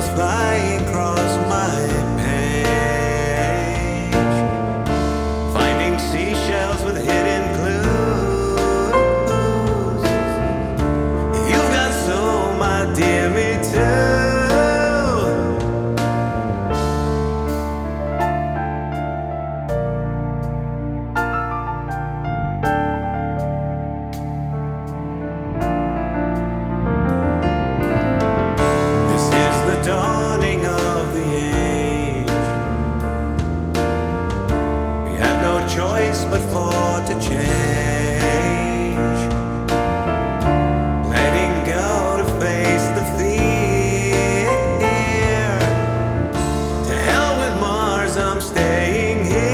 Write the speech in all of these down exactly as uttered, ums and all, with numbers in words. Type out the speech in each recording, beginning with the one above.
rainbows flying across my page, finding seashells with hidden clues. You've got soul, my dear, me too. Dawning of the age, we have no choice but for to change, letting go to face the fear. To hell with Mars, I'm staying here.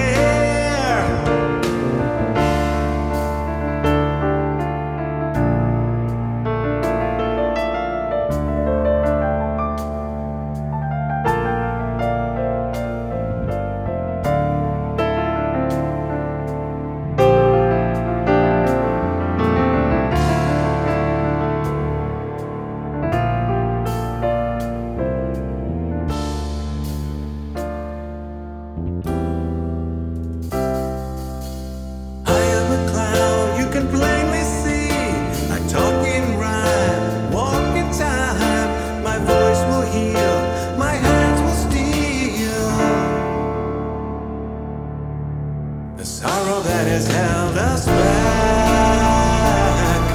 The sorrow that has held us back,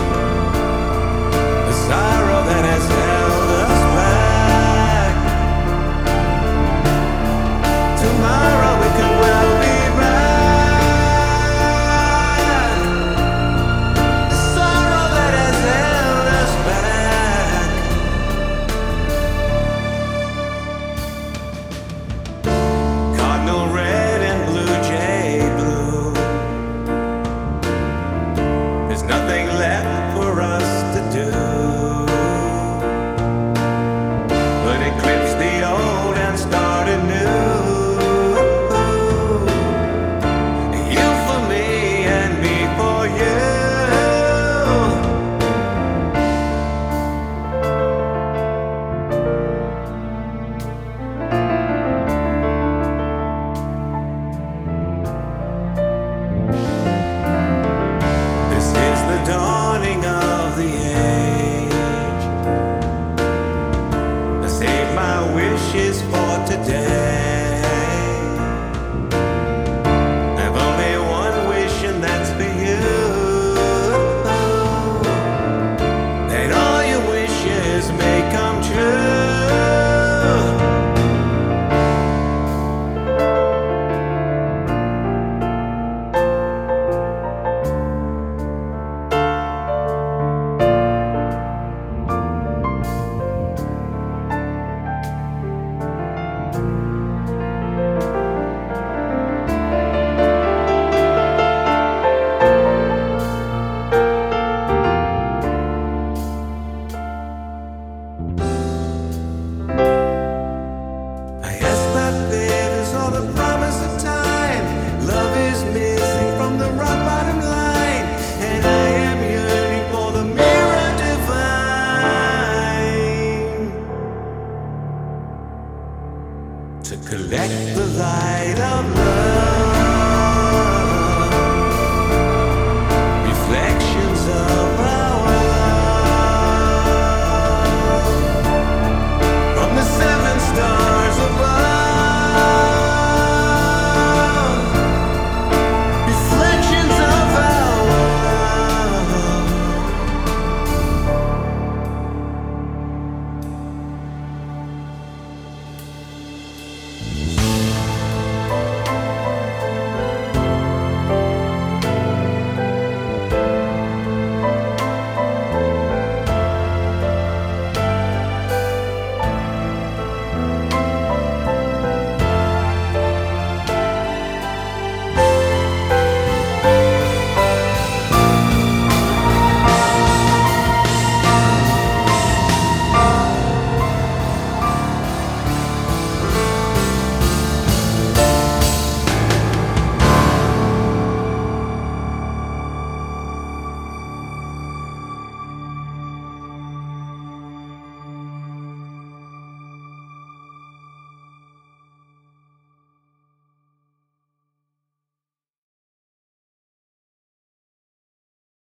the sorrow that has held us back. Tomorrow we could well be back. The sorrow that has held us back. Cardinal red and blue jay. There's nothing left for us to do but eclipse the old and start anew. You for me and me for you. Dawning of the age, I save my wishes for today. I've only one wish and that's for you, that all your wishes may come true. To collect the